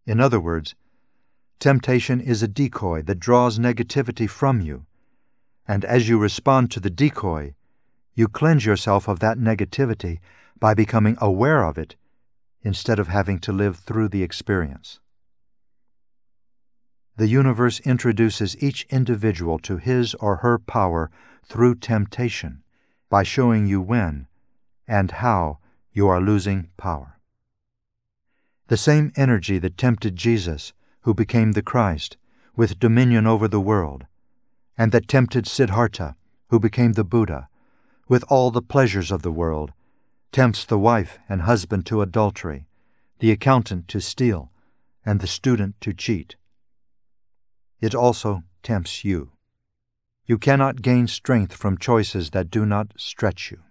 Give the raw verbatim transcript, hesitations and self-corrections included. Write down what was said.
In other words, temptation is a decoy that draws negativity from you, and as you respond to the decoy, you cleanse yourself of that negativity by becoming aware of it instead of having to live through the experience. The universe introduces each individual to his or her power through temptation by showing you when and how you are losing power. The same energy that tempted Jesus, who became the Christ, with dominion over the world, and that tempted Siddhartha, who became the Buddha, with all the pleasures of the world, tempts the wife and husband to adultery, the accountant to steal, and the student to cheat. It also tempts you. You cannot gain strength from choices that do not stretch you.